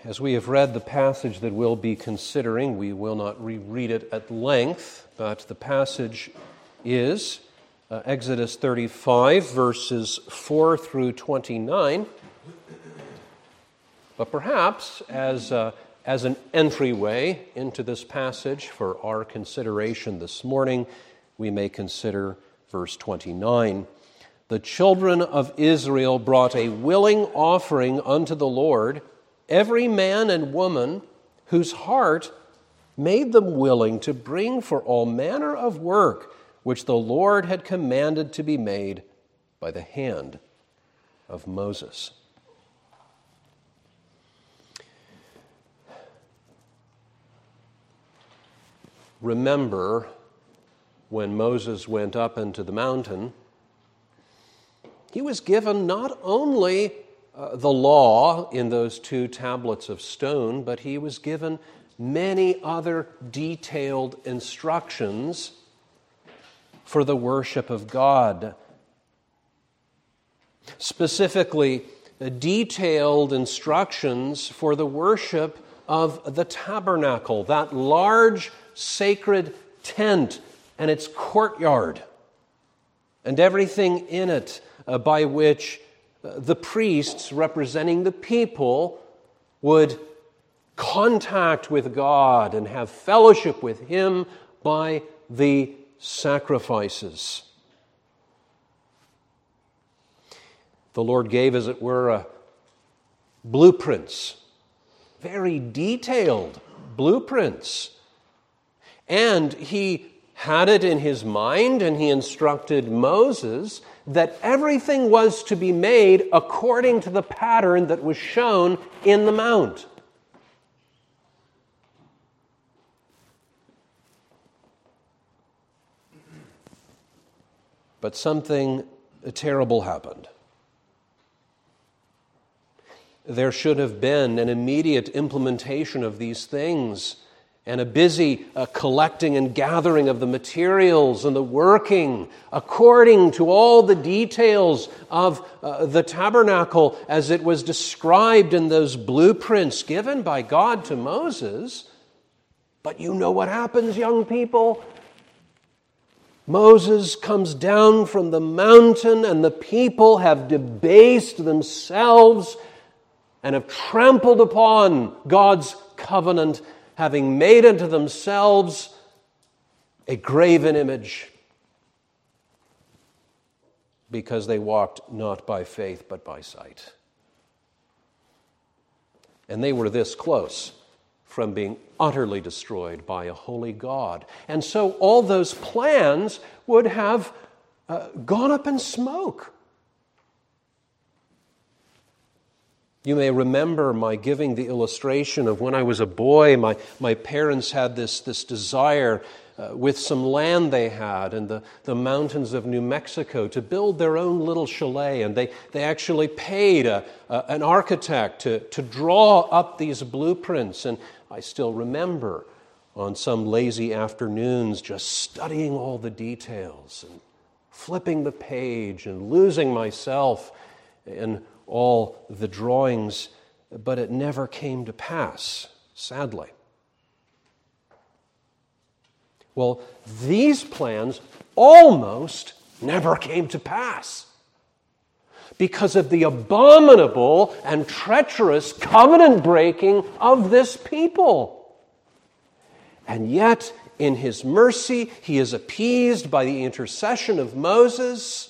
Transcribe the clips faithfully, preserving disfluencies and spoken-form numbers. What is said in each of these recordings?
As we have read the passage that we'll be considering, we will not reread it at length, but the passage is uh, Exodus thirty-five, verses four through twenty-nine. But perhaps as, uh, as an entryway into this passage for our consideration this morning, we may consider verse twenty-nine. The children of Israel brought a willing offering unto the Lord, every man and woman whose heart made them willing to bring for all manner of work which the Lord had commanded to be made by the hand of Moses. Remember, when Moses went up into the mountain, he was given not only uh, the law in those two tablets of stone, but he was given many other detailed instructions for the worship of God. Specifically, uh, detailed instructions for the worship of the tabernacle, that large sacred tent and its courtyard, and everything in it uh, by which uh, the priests representing the people would contact with God and have fellowship with Him by the sacrifices. The Lord gave, as it were, uh, blueprints, very detailed blueprints. And He had it in His mind, and He instructed Moses that everything was to be made according to the pattern that was shown in the mount. But something terrible happened. There should have been an immediate implementation of these things, and a busy uh, collecting and gathering of the materials and the working according to all the details of uh, the tabernacle as it was described in those blueprints given by God to Moses. But you know what happens, young people? Moses comes down from the mountain, and the people have debased themselves and have trampled upon God's covenant, having made unto themselves a graven image, because they walked not by faith but by sight. And they were this close from being utterly destroyed by a holy God. And so all those plans would have uh, gone up in smoke. You may remember my giving the illustration of when I was a boy, my, my parents had this, this desire uh, with some land they had in the, the mountains of New Mexico to build their own little chalet. And they, they actually paid a, a, an architect to, to draw up these blueprints. And I still remember on some lazy afternoons just studying all the details and flipping the page and losing myself in all the drawings, but it never came to pass, sadly. Well, these plans almost never came to pass because of the abominable and treacherous covenant breaking of this people. And yet, in His mercy, He is appeased by the intercession of Moses.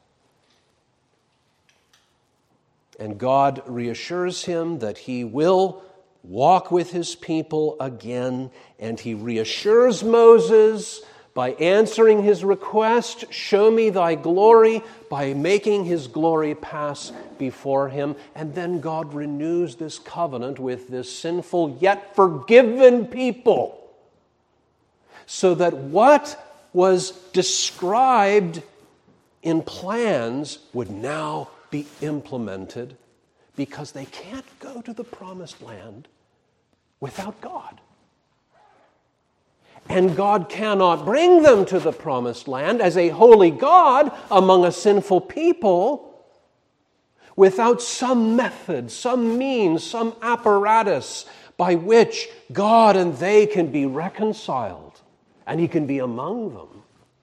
And God reassures him that He will walk with His people again. And He reassures Moses by answering his request, show me thy glory, by making His glory pass before him. And then God renews this covenant with this sinful yet forgiven people, so that what was described in plans would now be implemented, because they can't go to the promised land without God. And God cannot bring them to the promised land as a holy God among a sinful people without some method, some means, some apparatus by which God and they can be reconciled and he can be among them.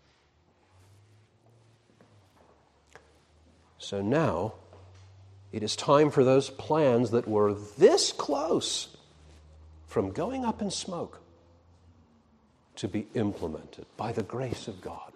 So now it is time for those plans that were this close from going up in smoke to be implemented by the grace of God.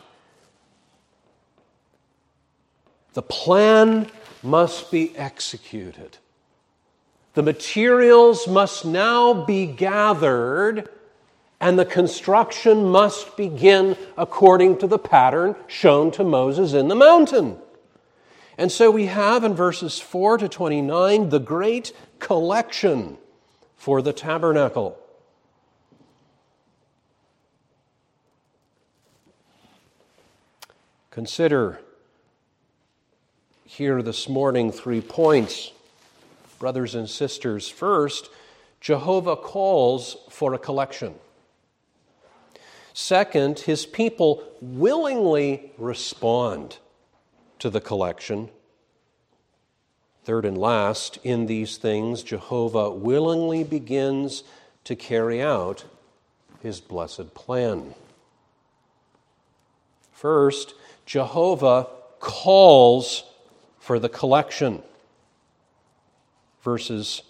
The plan must be executed. The materials must now be gathered, and the construction must begin according to the pattern shown to Moses in the mountain. And so we have in verses four to twenty-nine the great collection for the tabernacle. Consider here this morning three points, brothers and sisters. First, Jehovah calls for a collection. Second, his people willingly respond to the collection. Third and last, in these things, Jehovah willingly begins to carry out his blessed plan. First, Jehovah calls for the collection. Verses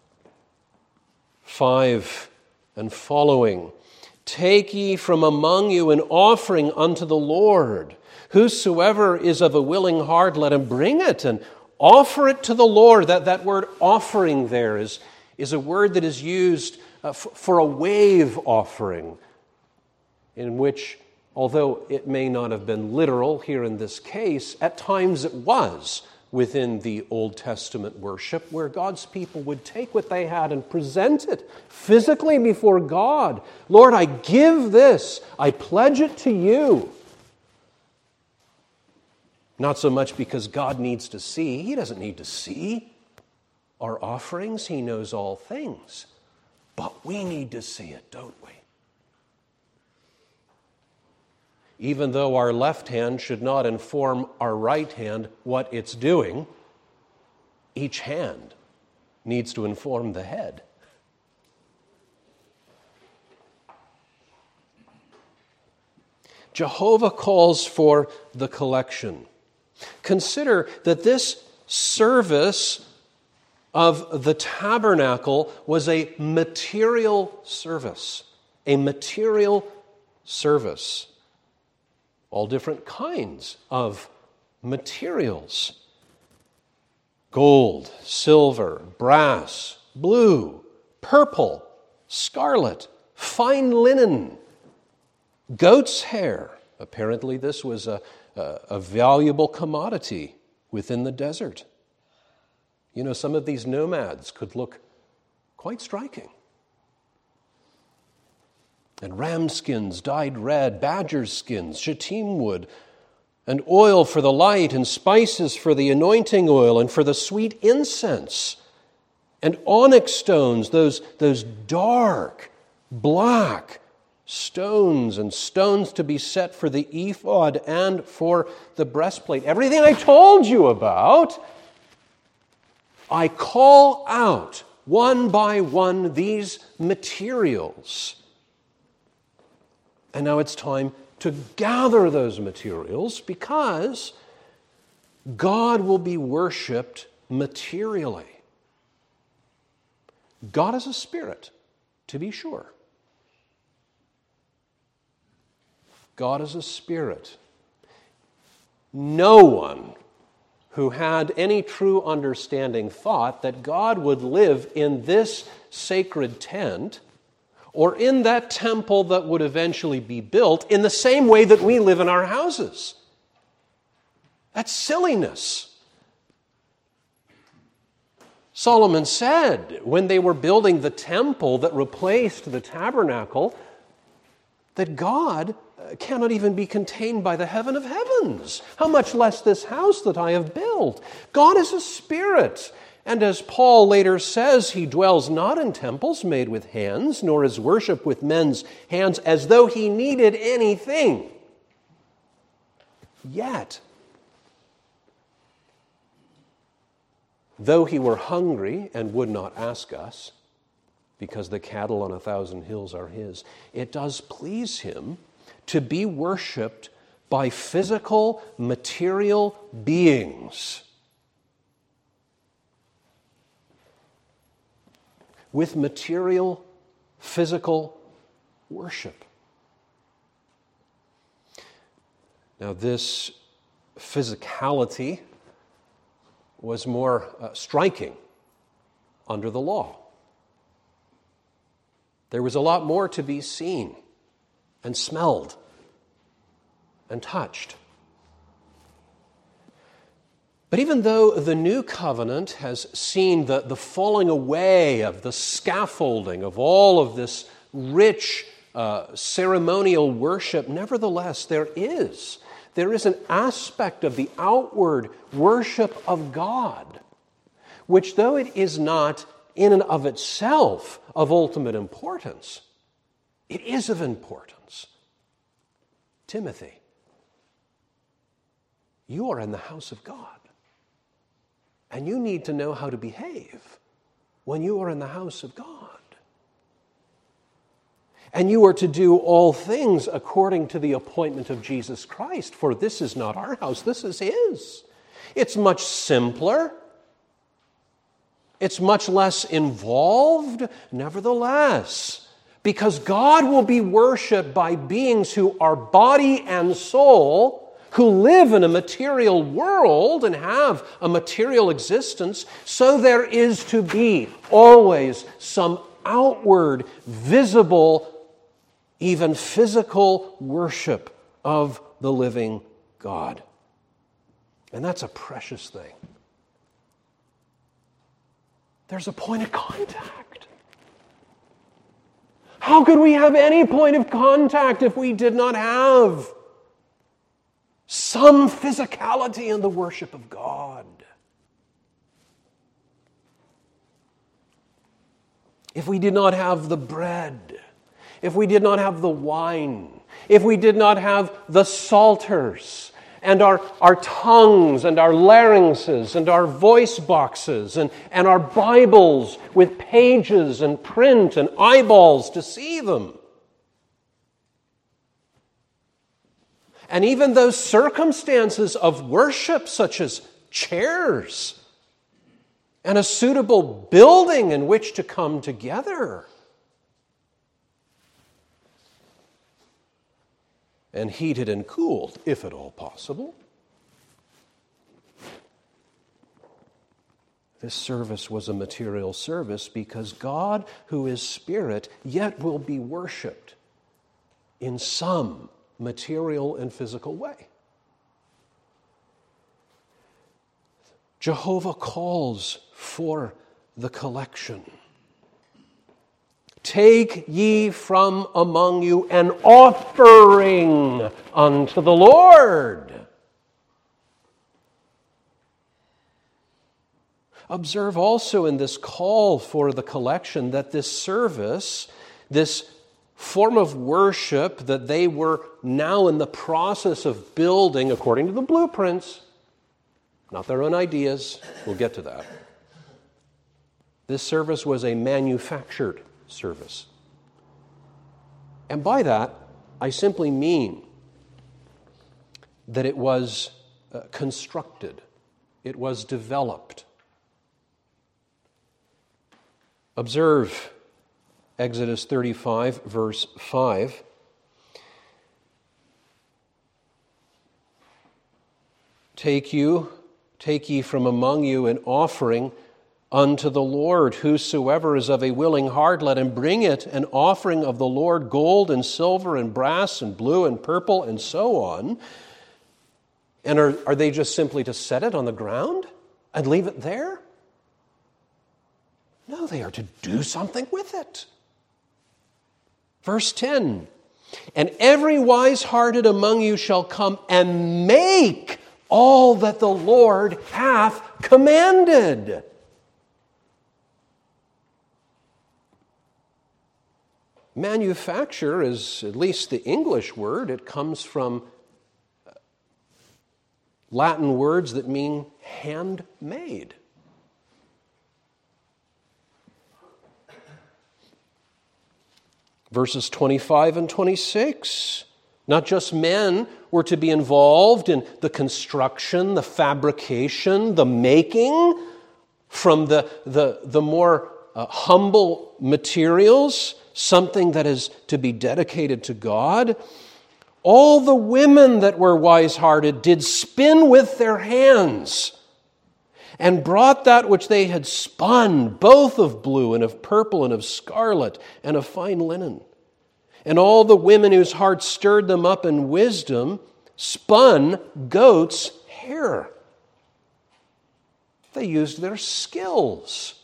five and following. Take ye from among you an offering unto the Lord. Whosoever is of a willing heart, let him bring it and offer it to the Lord. That, that word offering there is, is a word that is used uh, f- for a wave offering, in which, although it may not have been literal here in this case, at times it was within the Old Testament worship, where God's people would take what they had and present it physically before God. Lord, I give this. I pledge it to you. Not so much because God needs to see. He doesn't need to see our offerings. He knows all things. But we need to see it, don't we? Even though our left hand should not inform our right hand what it's doing, each hand needs to inform the head. Jehovah calls for the collection. Consider that this service of the tabernacle was a material service. A material service. All different kinds of materials. Gold, silver, brass, blue, purple, scarlet, fine linen, goat's hair. Apparently this was a, a, a valuable commodity within the desert. You know, some of these nomads could look quite striking. And ram skins dyed red, badger skins, shittim wood, and oil for the light, and spices for the anointing oil, and for the sweet incense, and onyx stones, those, those dark, black stones, and stones to be set for the ephod and for the breastplate. Everything I told you about, I call out one by one these materials. And now it's time to gather those materials, because God will be worshipped materially. God is a spirit, to be sure. God is a spirit. No one who had any true understanding thought that God would live in this sacred tent or in that temple that would eventually be built in the same way that we live in our houses. That's silliness. Solomon said when they were building the temple that replaced the tabernacle that God cannot even be contained by the heaven of heavens. How much less this house that I have built? God is a spirit. And as Paul later says, he dwells not in temples made with hands, nor is worship with men's hands, as though he needed anything. Yet, though he were hungry and would not ask us, because the cattle on a thousand hills are his, it does please him to be worshipped by physical, material beings with material, physical worship. Now, this physicality was more uh, striking under the law. There was a lot more to be seen and smelled and touched. But even though the new covenant has seen the, the falling away of the scaffolding of all of this rich uh, ceremonial worship, nevertheless, there is, there is an aspect of the outward worship of God, which though it is not in and of itself of ultimate importance, it is of importance. Timothy, you are in the house of God. And you need to know how to behave when you are in the house of God. And you are to do all things according to the appointment of Jesus Christ, for this is not our house, this is His. It's much simpler. It's much less involved, nevertheless, because God will be worshipped by beings who are body and soul, who live in a material world and have a material existence, so there is to be always some outward, visible, even physical worship of the living God. And that's a precious thing. There's a point of contact. How could we have any point of contact if we did not have some physicality in the worship of God? If we did not have the bread, if we did not have the wine, if we did not have the psalters, and our, our tongues and our larynxes and our voice boxes and, and our Bibles with pages and print and eyeballs to see them. And even those circumstances of worship, such as chairs and a suitable building in which to come together. And heated and cooled, if at all possible. This service was a material service because God, who is Spirit, yet will be worshipped in some material and physical way. Jehovah calls for the collection. Take ye from among you an offering unto the Lord. Observe also in this call for the collection that this service, this form of worship that they were now in the process of building according to the blueprints, not their own ideas, we'll get to that. This service was a manufactured service. And by that, I simply mean that it was uh, constructed, it was developed. Observe Exodus thirty-five, verse five. Take you, take ye from among you an offering unto the Lord. Whosoever is of a willing heart, let him bring it, an offering of the Lord, gold and silver and brass and blue and purple and so on. And are, are they just simply to set it on the ground and leave it there? No, they are to do something with it. Verse ten, and every wise-hearted among you shall come and make all that the Lord hath commanded. Manufacture is at least the English word. It comes from Latin words that mean handmade. Verses twenty-five and twenty-six. Not just men were to be involved in the construction, the fabrication, the making from the, the, the more uh, humble materials, something that is to be dedicated to God. All the women that were wise-hearted did spin with their hands and brought that which they had spun, both of blue and of purple and of scarlet and of fine linen. And all the women whose hearts stirred them up in wisdom spun goats' hair. They used their skills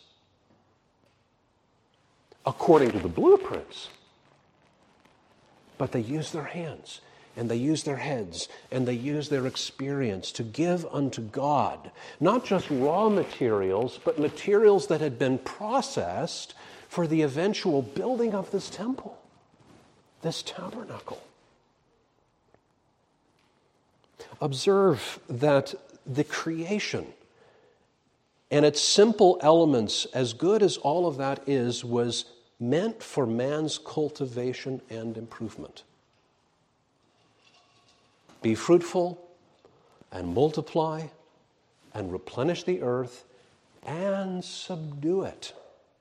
according to the blueprints. But they used their hands, and they used their heads, and they used their experience to give unto God not just raw materials, but materials that had been processed for the eventual building of this temple, this tabernacle. Observe that the creation and its simple elements, as good as all of that is, was meant for man's cultivation and improvement. Be fruitful and multiply and replenish the earth and subdue it.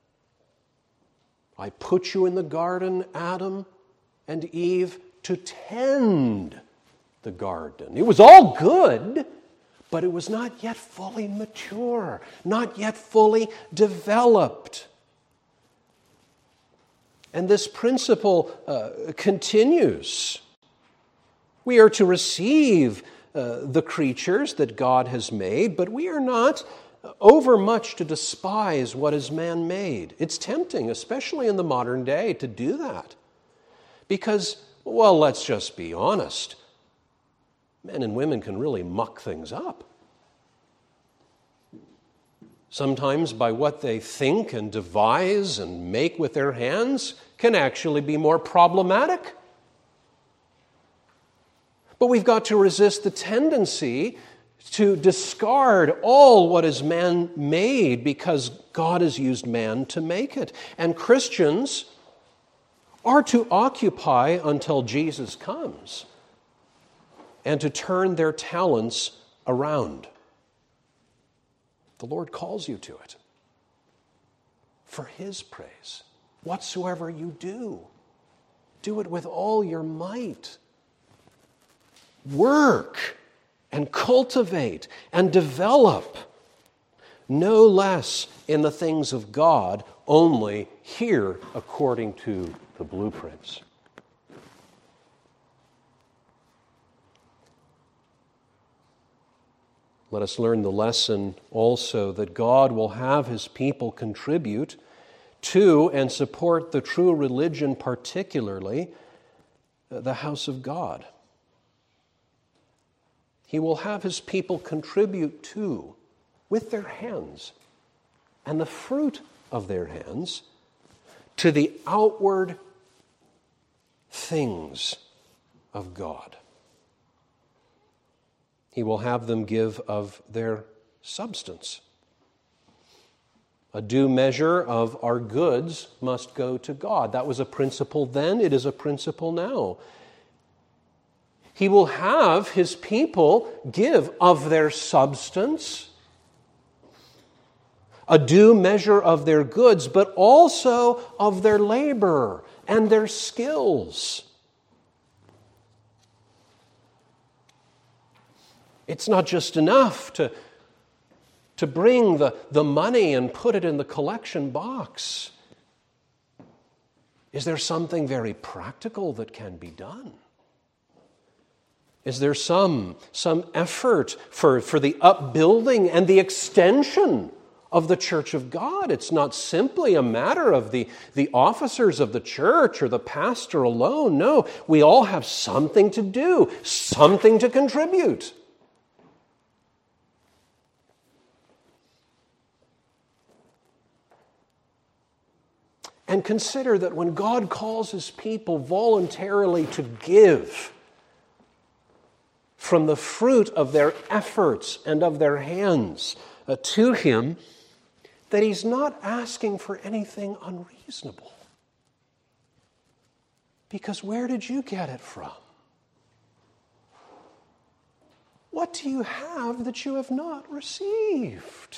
I put you in the garden, Adam and Eve, to tend the garden. It was all good, but it was not yet fully mature, not yet fully developed. And this principle uh, continues. We are to receive uh, the creatures that God has made, but we are not overmuch to despise what is man-made. It's tempting, especially in the modern day, to do that. Because, well, let's just be honest. Men and women can really muck things up. Sometimes by what they think and devise and make with their hands can actually be more problematic. But we've got to resist the tendency to discard all what is man-made because God has used man to make it. And Christians are to occupy until Jesus comes and to turn their talents around. The Lord calls you to it for His praise. Whatsoever you do, do it with all your might. Work and cultivate and develop, no less in the things of God, only here according to the blueprints. Let us learn the lesson also that God will have His people contribute to and support the true religion, particularly the house of God. He will have His people contribute to, with their hands, and the fruit of their hands, to the outward things of God. He will have them give of their substance. A due measure of our goods must go to God. That was a principle then, it is a principle now. He will have His people give of their substance, a due measure of their goods, but also of their labor and their skills. It's not just enough to, to bring the, the money and put it in the collection box. Is there something very practical that can be done? Is there some, some effort for, for the upbuilding and the extension of the church of God? It's not simply a matter of the, the officers of the church or the pastor alone. No, we all have something to do, something to contribute. And consider that when God calls His people voluntarily to give from the fruit of their efforts and of their hands uh, to Him, that He's not asking for anything unreasonable. Because where did you get it from? What do you have that you have not received?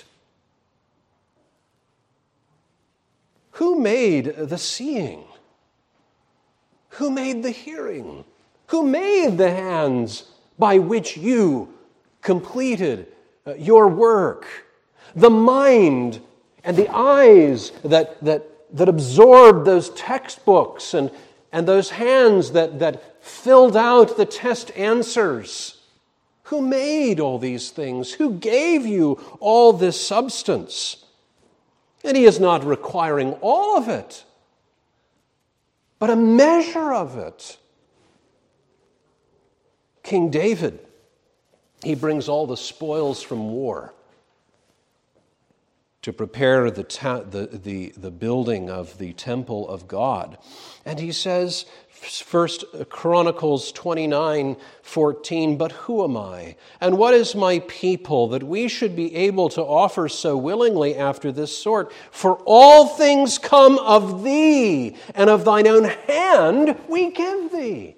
Who made the seeing? Who made the hearing? Who made the hands by which you completed uh, your work? The mind and the eyes that, that, that absorbed those textbooks and, and those hands that, that filled out the test answers. Who made all these things? Who gave you all this substance? And he is not requiring all of it, but a measure of it. King David, he brings all the spoils from war to prepare the, ta- the, the, the building of the temple of God. And he says, First Chronicles twenty-nine fourteen, but who am I, and what is my people, that we should be able to offer so willingly after this sort? For all things come of thee, and of thine own hand we give thee.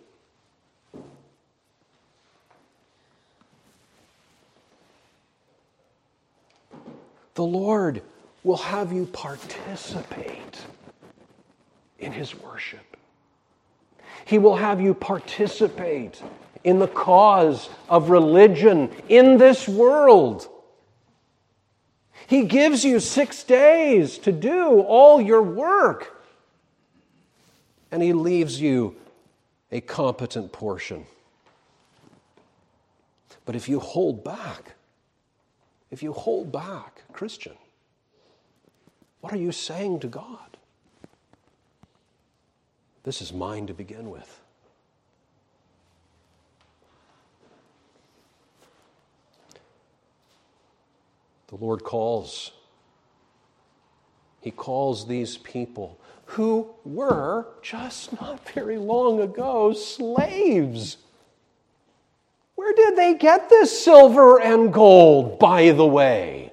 The Lord will have you participate in his worship. He will have you participate in the cause of religion in this world. He gives you six days to do all your work, and he leaves you a competent portion. But if you hold back, if you hold back, Christian, what are you saying to God? This is mine to begin with. The Lord calls. He calls these people who were, just not very long ago, slaves. Where did they get this silver and gold, by the way?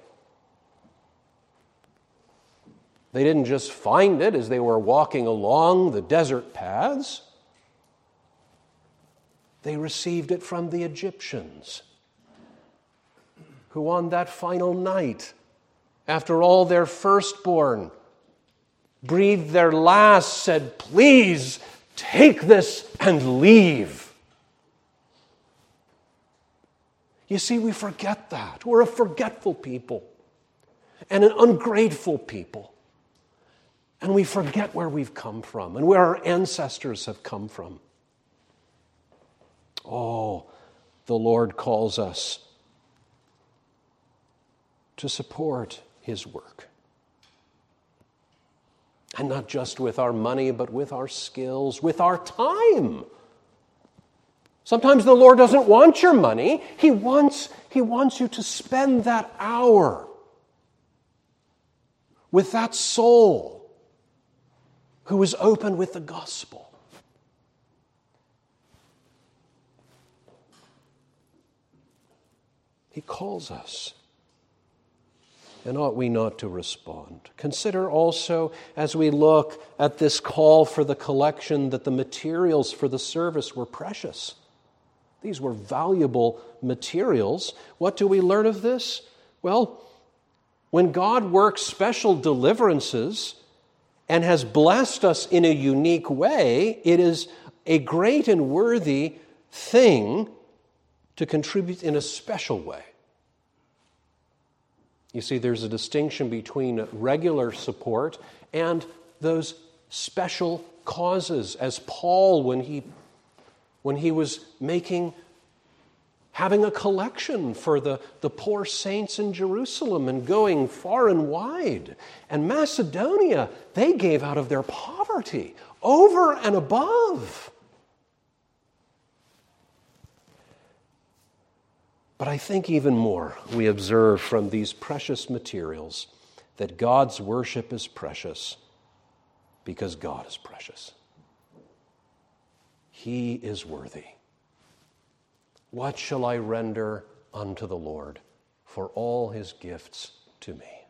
They didn't just find it as they were walking along the desert paths. They received it from the Egyptians, who on that final night, after all their firstborn breathed their last, said, "Please take this and leave." You see, we forget that. We're a forgetful people and an ungrateful people. And we forget where we've come from and where our ancestors have come from. Oh, the Lord calls us to support his work. And not just with our money, but with our skills, with our time. Sometimes the Lord doesn't want your money. He wants, he wants you to spend that hour with that soul who is open with the gospel. He calls us. And ought we not to respond? Consider also, as we look at this call for the collection, that the materials for the service were precious. These were valuable materials. What do we learn of this? Well, when God works special deliverances and has blessed us in a unique way, it is a great and worthy thing to contribute in a special way. You see, there's a distinction between regular support and those special causes, as Paul, when he, when he was making, having a collection for the, the poor saints in Jerusalem and going far and wide. And Macedonia, they gave out of their poverty, over and above. But I think even more we observe from these precious materials that God's worship is precious because God is precious. He is worthy. What shall I render unto the Lord for all his gifts to me?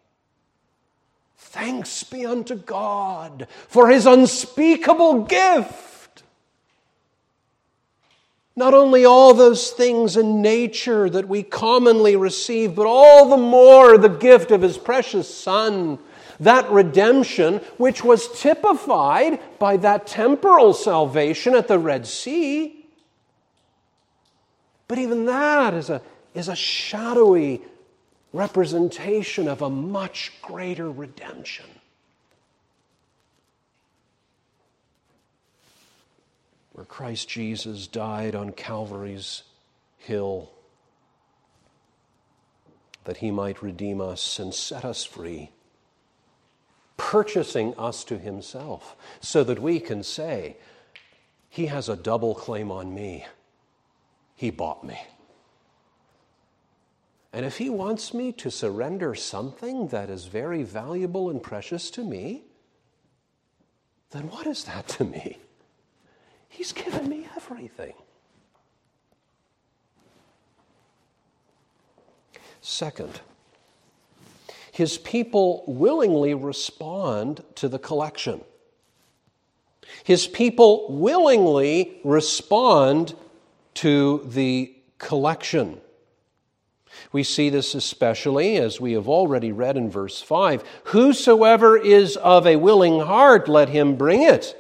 Thanks be unto God for his unspeakable gift Not only all those things in nature that we commonly receive, but all the more the gift of His precious Son, that redemption which was typified by that temporal salvation at the Red Sea. But even that is a, is a shadowy representation of a much greater redemption. Where Christ Jesus died on Calvary's hill that He might redeem us and set us free, purchasing us to Himself, so that we can say, He has a double claim on me. He bought me. And if He wants me to surrender something that is very valuable and precious to me, then what is that to me? He's given me everything. Second, His people willingly respond to the collection. His people willingly respond to the collection. We see this especially, as we have already read in verse five, whosoever is of a willing heart, let him bring it,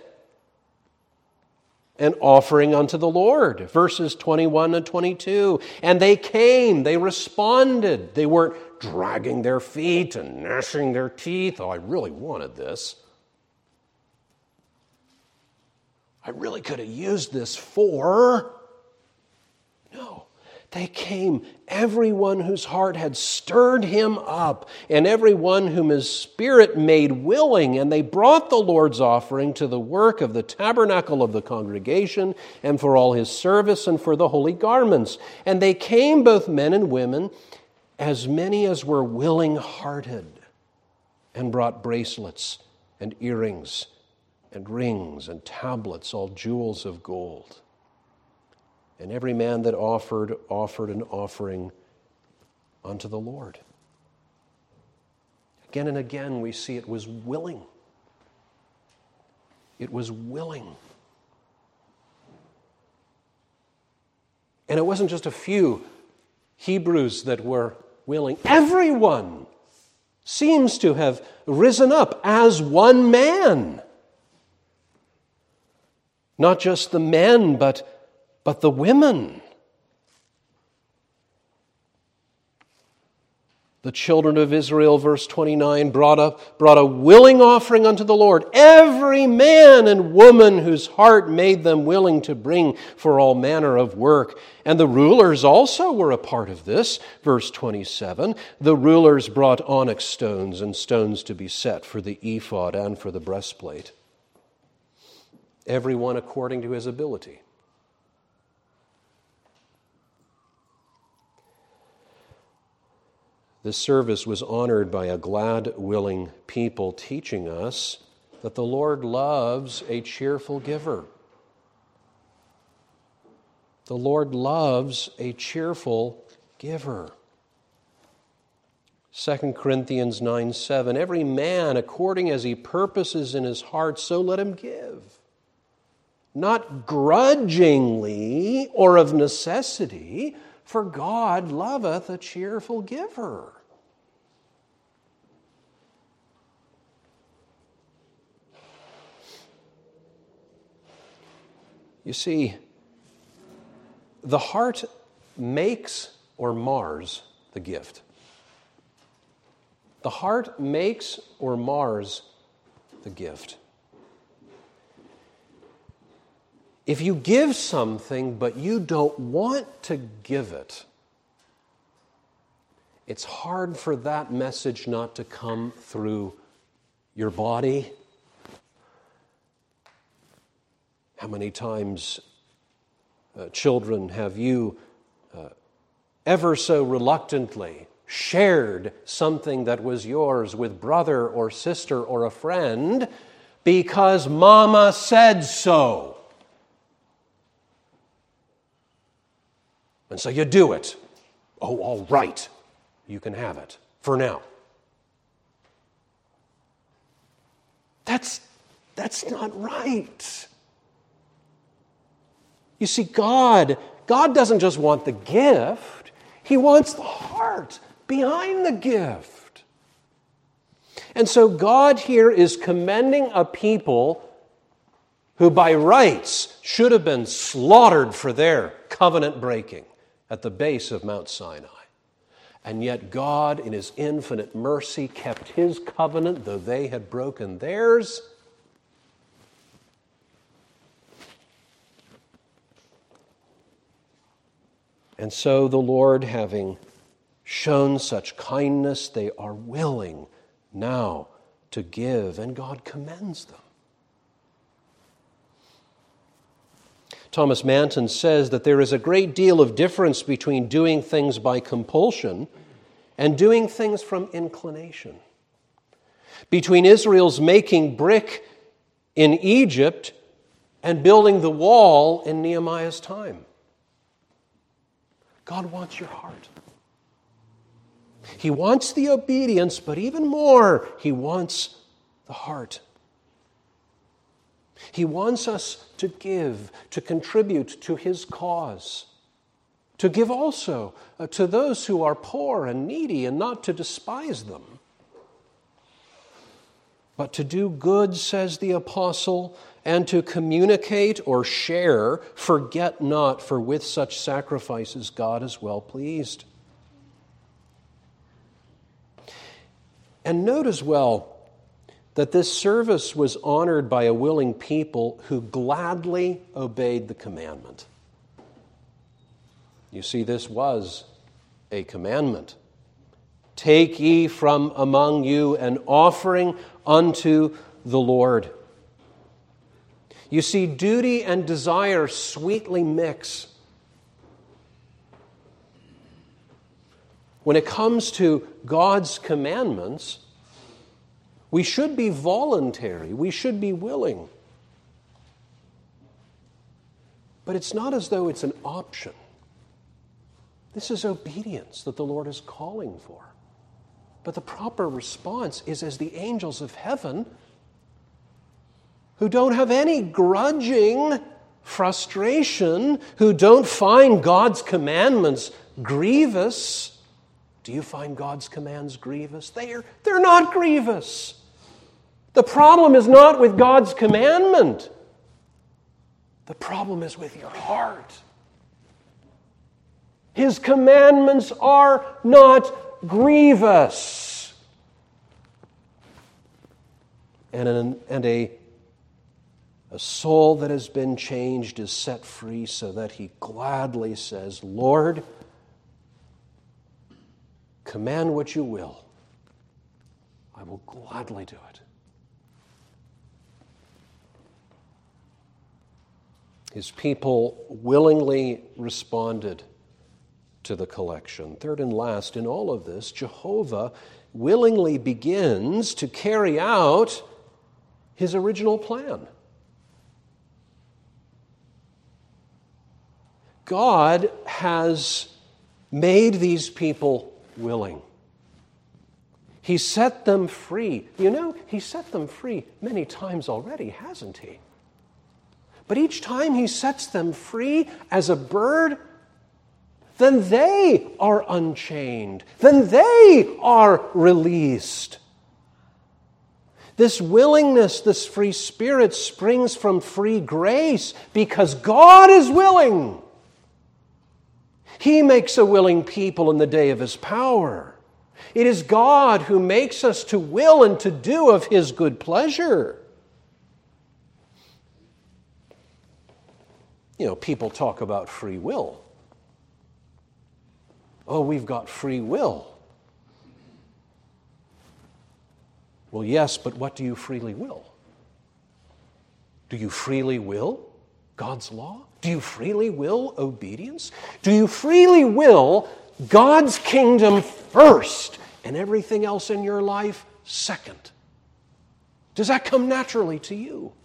an offering unto the Lord. Verses twenty-one and twenty-two. And they came, they responded. They weren't dragging their feet and gnashing their teeth. Oh, I really wanted this. I really could have used this for... No. They came, everyone whose heart had stirred him up, and everyone whom his spirit made willing, and they brought the Lord's offering to the work of the tabernacle of the congregation, and for all his service, and for the holy garments. And they came, both men and women, as many as were willing-hearted, and brought bracelets, and earrings, and rings, and tablets, all jewels of gold. And every man that offered, offered an offering unto the Lord. Again and again we see it was willing. It was willing. And it wasn't just a few Hebrews that were willing. Everyone seems to have risen up as one man. Not just the men, but But the women, the children of Israel, verse twenty-nine, brought a, brought a willing offering unto the Lord. Every man and woman whose heart made them willing to bring for all manner of work. And the rulers also were a part of this. Verse twenty-seven, the rulers brought onyx stones and stones to be set for the ephod and for the breastplate. Everyone according to his ability. This service was honored by a glad, willing people, teaching us that the Lord loves a cheerful giver. The Lord loves a cheerful giver. Second Corinthians nine seven, every man according as he purposes in his heart, so let him give. Not grudgingly or of necessity, for God loveth a cheerful giver. You see, the heart makes or mars the gift. The heart makes or mars the gift. If you give something but you don't want to give it, it's hard for that message not to come through your body. How many times, uh, children, have you uh, ever so reluctantly shared something that was yours with brother or sister or a friend because Mama said so? And so you do it. Oh, all right. You can have it for now. That's, that's not right. You see, God, God doesn't just want the gift. He wants the heart behind the gift. And so God here is commending a people who by rights should have been slaughtered for their covenant breaking at the base of Mount Sinai. And yet God, in His infinite mercy, kept His covenant, though they had broken theirs. And so the Lord, having shown such kindness, they are willing now to give, and God commends them. Thomas Manton says that there is a great deal of difference between doing things by compulsion and doing things from inclination. Between Israel's making brick in Egypt and building the wall in Nehemiah's time. God wants your heart. He wants the obedience, but even more, He wants the heart. He wants us to give, to contribute to His cause, to give also uh, to those who are poor and needy, and not to despise them. But to do good, says the apostle, and to communicate or share, forget not, for with such sacrifices God is well pleased. And note as well that this service was honored by a willing people who gladly obeyed the commandment. You see, this was a commandment. Take ye from among you an offering unto the Lord. You see, duty and desire sweetly mix. When it comes to God's commandments, we should be voluntary. We should be willing. But it's not as though it's an option. This is obedience that the Lord is calling for. But the proper response is as the angels of heaven, who don't have any grudging frustration, who don't find God's commandments grievous. Do you find God's commands grievous? They're, they're not grievous. The problem is not with God's commandment. The problem is with your heart. His commandments are not grievous. And, an, and a, a soul that has been changed is set free so that he gladly says, Lord, command what you will. I will gladly do it. His people willingly responded to the collection. Third and last, in all of this, Jehovah willingly begins to carry out His original plan. God has made these people willing. He set them free. You know, He set them free many times already, hasn't He? But each time He sets them free as a bird, then they are unchained. Then they are released. This willingness, this free spirit springs from free grace because God is willing. He makes a willing people in the day of His power. It is God who makes us to will and to do of His good pleasure. You know, people talk about free will. Oh, we've got free will. Well, yes, but what do you freely will? Do you freely will God's law? Do you freely will obedience? Do you freely will God's kingdom first and everything else in your life second? Does that come naturally to you?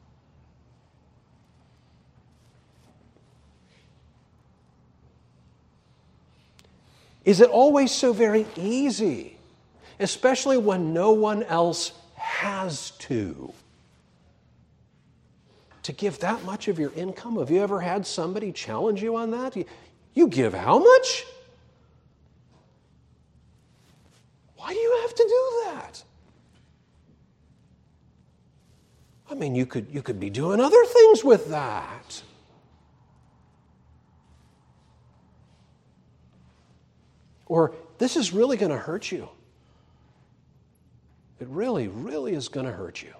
Is it always so very easy, especially when no one else has to, to give that much of your income? Have you ever had somebody challenge you on that? You, you give how much? Why do you have to do that? I mean, you could, you could be doing other things with that. Or, this is really going to hurt you. It really, really is going to hurt you.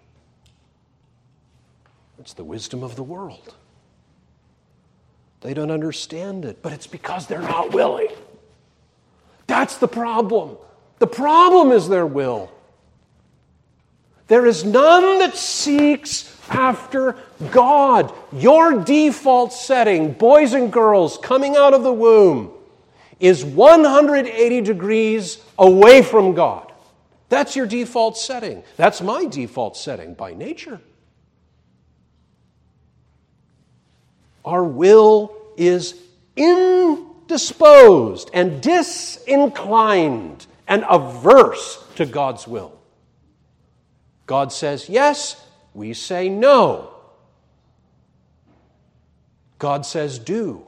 It's the wisdom of the world. They don't understand it, but it's because they're not willing. That's the problem. The problem is their will. There is none that seeks after God. Your default setting, boys and girls coming out of the womb, is one hundred eighty degrees away from God. That's your default setting. That's my default setting by nature. Our will is indisposed and disinclined and averse to God's will. God says yes, we say no. God says do.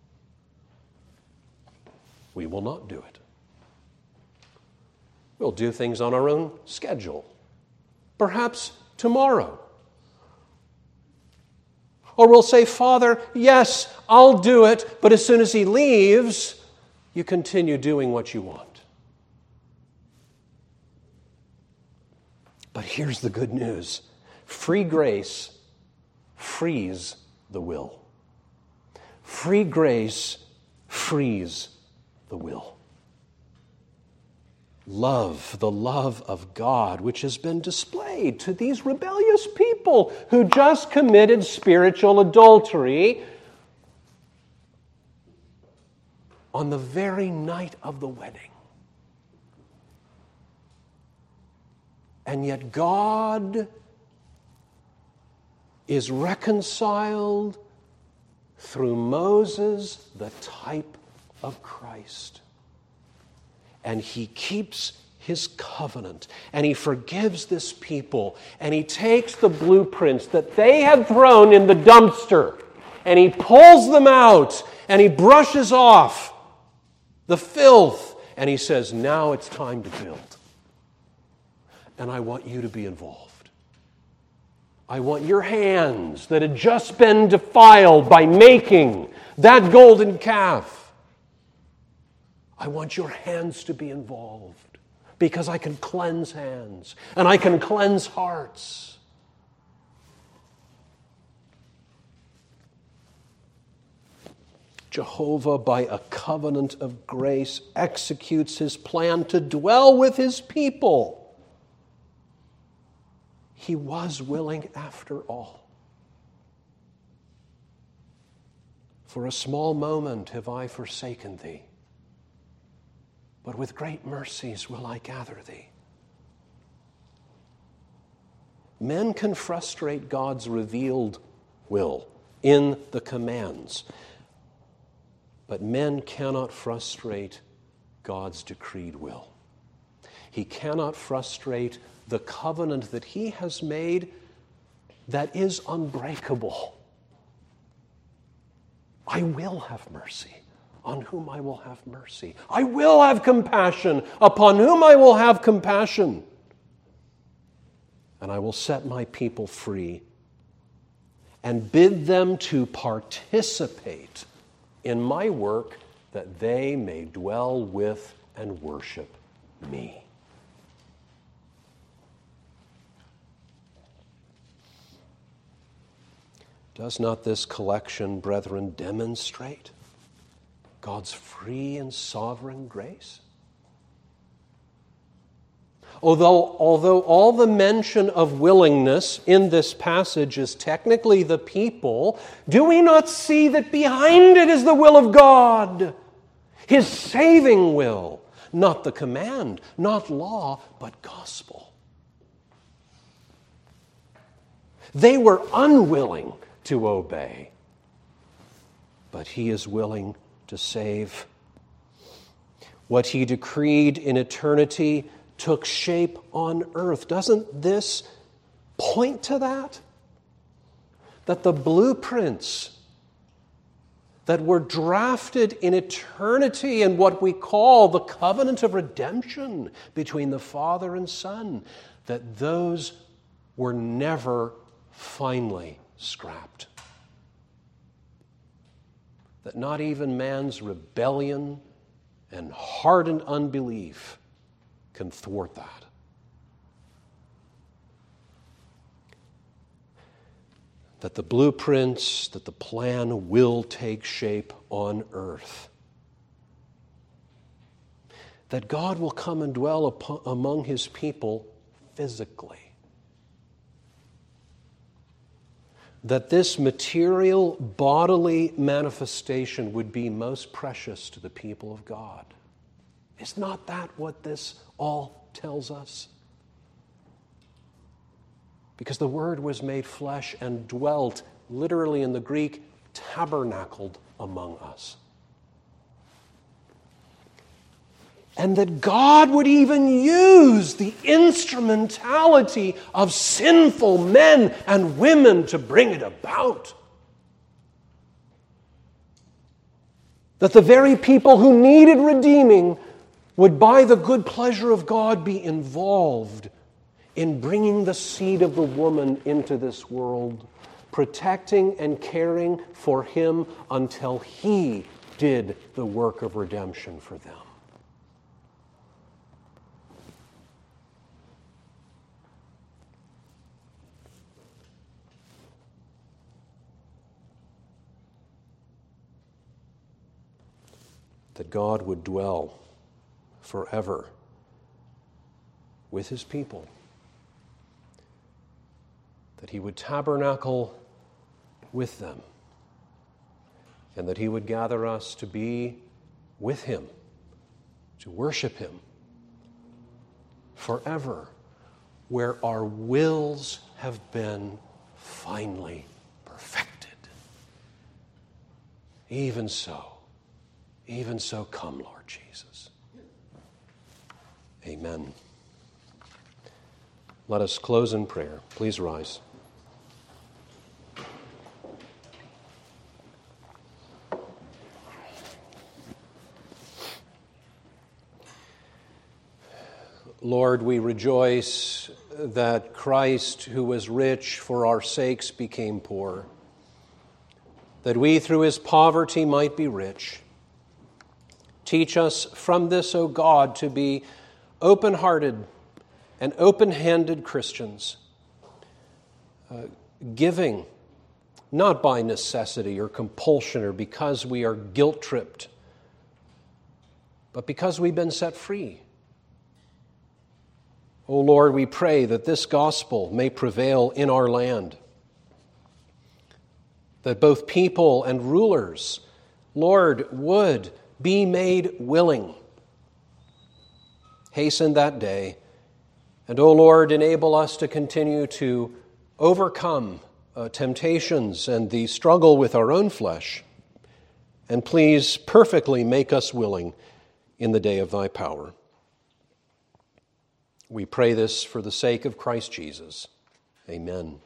We will not do it. We'll do things on our own schedule. Perhaps tomorrow. Or we'll say, Father, yes, I'll do it, but as soon as He leaves, you continue doing what you want. But here's the good news. Free grace frees the will. Free grace frees the will. Love, the love of God, which has been displayed to these rebellious people who just committed spiritual adultery on the very night of the wedding. And yet God is reconciled through Moses, the type of Christ. And He keeps His covenant, and He forgives this people, and He takes the blueprints that they had thrown in the dumpster, and He pulls them out, and He brushes off the filth, and He says, now it's time to build. And I want you to be involved. I want your hands that had just been defiled by making that golden calf. I want your hands to be involved because I can cleanse hands and I can cleanse hearts. Jehovah, by a covenant of grace, executes His plan to dwell with His people. He was willing after all. For a small moment have I forsaken thee, but with great mercies will I gather thee. Men can frustrate God's revealed will in the commands, but men cannot frustrate God's decreed will. He cannot frustrate the covenant that He has made that is unbreakable. I will have mercy on whom I will have mercy. I will have compassion upon whom I will have compassion. And I will set my people free and bid them to participate in my work that they may dwell with and worship me. Does not this collection, brethren, demonstrate God's free and sovereign grace? Although, although all the mention of willingness in this passage is technically the people, do we not see that behind it is the will of God? His saving will, not the command, not law, but gospel. They were unwilling to obey, but He is willing to save. What He decreed in eternity took shape on earth. Doesn't this point to that? that the blueprints that were drafted in eternity in what we call the covenant of redemption between the Father and Son, that those were never finally scrapped. That not even man's rebellion and hardened unbelief can thwart that. That the blueprints, that the plan will take shape on earth. That God will come and dwell upon, among His people physically. That this material bodily manifestation would be most precious to the people of God. Is not that what this all tells us? Because the Word was made flesh and dwelt, literally in the Greek, tabernacled among us. And that God would even use the instrumentality of sinful men and women to bring it about. That the very people who needed redeeming would, by the good pleasure of God, be involved in bringing the seed of the woman into this world, protecting and caring for him until he did the work of redemption for them. That God would dwell forever with His people. That He would tabernacle with them. And that He would gather us to be with Him, to worship Him forever, where our wills have been finally perfected. Even so, even so, come, Lord Jesus. Amen. Let us close in prayer. Please rise. Lord, we rejoice that Christ, who was rich for our sakes, became poor, that we through His poverty might be rich. Teach us from this, O God, to be open-hearted and open-handed Christians, uh, giving not by necessity or compulsion or because we are guilt-tripped, but because we've been set free. O Lord, we pray that this gospel may prevail in our land, that both people and rulers, Lord, would be made willing. Hasten that day. And, O Lord, enable us to continue to overcome uh, temptations and the struggle with our own flesh. And please perfectly make us willing in the day of Thy power. We pray this for the sake of Christ Jesus. Amen.